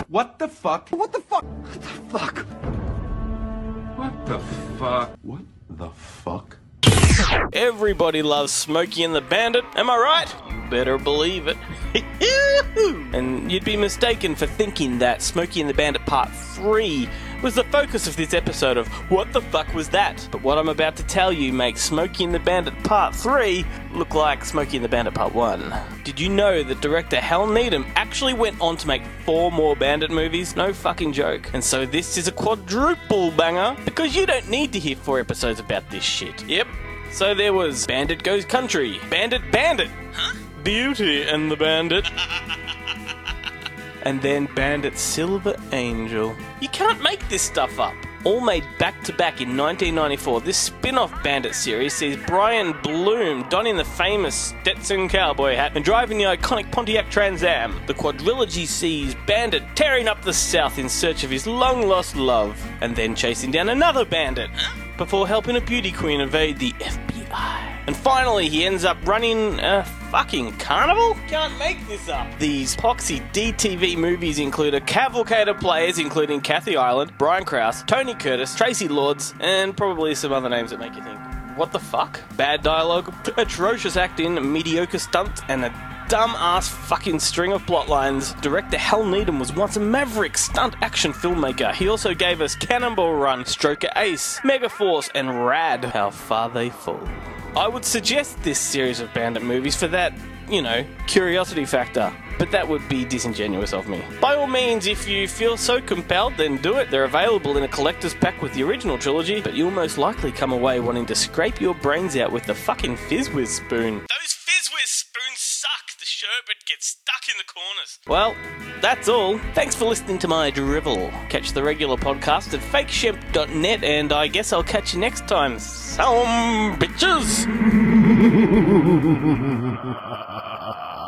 What the fuck? What the fuck? What the fuck? What the fuck? What the fuck? Everybody loves Smokey and the Bandit, am I right? You better believe it. And you'd be mistaken for thinking that Smokey and the Bandit Part 3 was the focus of this episode of What the Fuck Was That? But what I'm about to tell you makes Smokey and the Bandit Part 3 look like Smokey and the Bandit Part 1. Did you know that director Hal Needham actually went on to make 4 more Bandit movies? No fucking joke. And so this is a quadruple banger, because you don't need to hear 4 episodes about this shit. Yep. So there was Bandit Goes Country, Bandit, huh? Beauty and the Bandit, and then Bandit Silver Angel. You can't make this stuff up. All made back-to-back in 1994, this spin-off Bandit series sees Brian Bloom donning the famous Stetson cowboy hat and driving the iconic Pontiac Trans Am. The quadrilogy sees Bandit tearing up the South in search of his long-lost love, and then chasing down another bandit, before helping a beauty queen evade the FBI. And finally, he ends up running a fucking carnival? Can't make this up. These poxy DTV movies include a cavalcade of players, including Kathy Ireland, Brian Krause, Tony Curtis, Tracy Lords, and probably some other names that make you think, what the fuck? Bad dialogue, atrocious acting, mediocre stunts, and a dumb-ass fucking string of plotlines. Director Hal Needham was once a maverick stunt action filmmaker. He also gave us Cannonball Run, Stroker Ace, Megaforce, and Rad, How Far They Fall. I would suggest this series of Bandit movies for that, curiosity factor. But that would be disingenuous of me. By all means, if you feel so compelled, then do it. They're available in a collector's pack with the original trilogy, but you'll most likely come away wanting to scrape your brains out with the fucking Fizz-Whiz spoon. Those Fizz-Whiz spoons suck. The sherbet gets stuck in the corners. Well, that's all. Thanks for listening to my drivel. Catch the regular podcast at fakeshemp.net, and I guess I'll catch you next time. Some bitches!